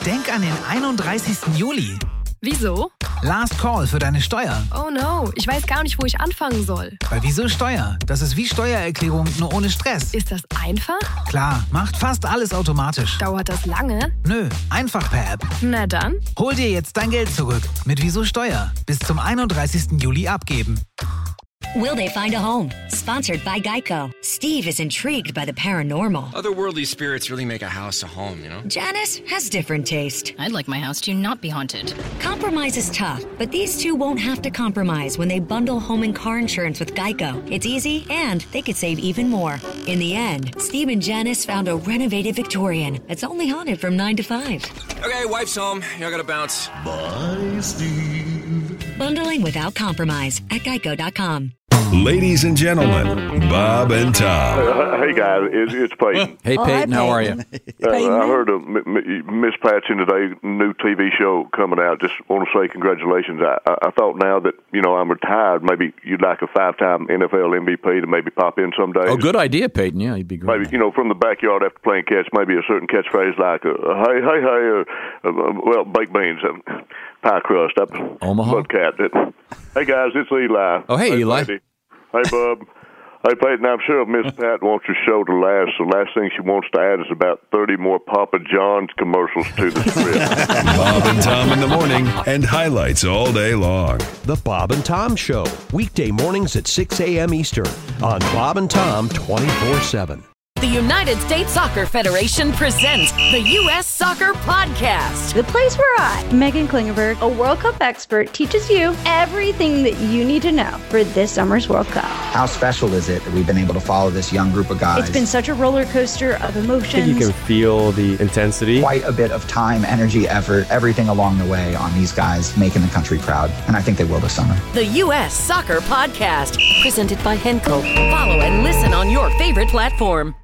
Denk an den 31. Juli. Wieso? Last Call für deine Steuer. Oh no, ich weiß gar nicht, wo ich anfangen soll. Bei Wieso Steuer? Das ist wie Steuererklärung, nur ohne Stress. Ist das einfach? Klar, macht fast alles automatisch. Dauert das lange? Nö, einfach per App. Na dann. Hol dir jetzt dein Geld zurück mit Wieso Steuer. Bis zum 31. Juli abgeben. Will they find a home? Sponsored by Geico. Steve is intrigued by the paranormal. Otherworldly spirits really make a house a home, you know? Janice has different taste. I'd like my house to not be haunted. Compromise is tough, but these two won't have to compromise when they bundle home and car insurance with Geico. It's easy, and they could save even more. In the end, Steve and Janice found a renovated Victorian that's only haunted from 9 to 5. Okay, wife's home. I gotta bounce. Bye, Steve. Bundling without compromise at geico.com. Ladies and gentlemen, Bob and Tom. Hey guys, it's Peyton. Hey Peyton, how are you? I heard of Miss Pat's in today's new TV show coming out. Just want to say congratulations. I thought now that I'm retired, maybe you'd like a 5-time NFL MVP to maybe pop in someday. Oh, good idea, Peyton. Yeah, you'd be great. Maybe from the backyard after playing catch, maybe a certain catchphrase like hey, baked beans, pie crust, Omaha. Mudcat. Hey guys, it's Eli. Oh, hey Eli. Lady. Hey, Bub. Hey, Peyton, I'm sure Miss Pat wants your show to last. The last thing she wants to add is about 30 more Papa John's commercials to the script. Bob and Tom in the morning and highlights all day long. The Bob and Tom Show, weekday mornings at 6 a.m. Eastern on Bob and Tom 24/7. The United States Soccer Federation presents the U.S. Soccer Podcast. The place where I, Megan Klingenberg, a World Cup expert, teaches you everything that you need to know for this summer's World Cup. How special is it that we've been able to follow this young group of guys? It's been such a roller coaster of emotions. I think you can feel the intensity. Quite a bit of time, energy, effort, everything along the way on these guys making the country proud. And I think they will this summer. The U.S. Soccer Podcast, presented by Henkel. Follow and listen on your favorite platform.